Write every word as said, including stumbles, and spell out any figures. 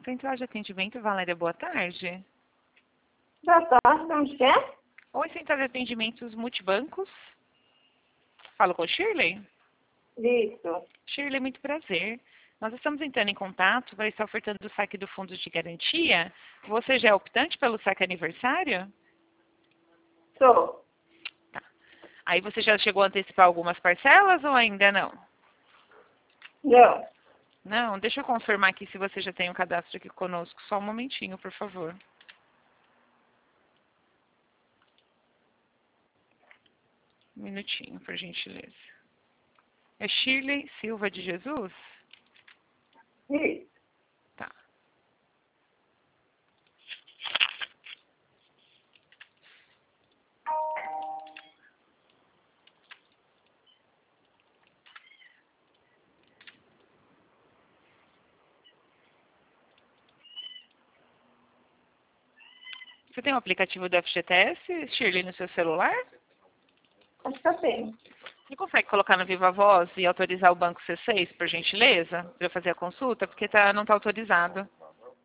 Central de atendimento, Valéria, boa tarde. Boa tarde, onde é? Oi, Central de Atendimentos Multibancos. Falo com Shirley? Isso. Shirley, muito prazer. Nós estamos entrando em contato para estar ofertando o saque do fundo de garantia. Você já é optante pelo saque aniversário? Sou. Tá. Aí você já chegou a antecipar algumas parcelas ou ainda não? Não. Não, deixa eu confirmar aqui se você já tem um cadastro aqui conosco. Só um momentinho, por favor. Um minutinho, por gentileza. É Shirley Silva de Jesus? Isso. Tá. Você tem o aplicativo do F G T S, Shirley, no seu celular? Acho que eu tenho. Você consegue colocar no Viva Voz e autorizar o banco C seis, por gentileza? Para eu fazer a consulta? Porque tá, não está autorizado.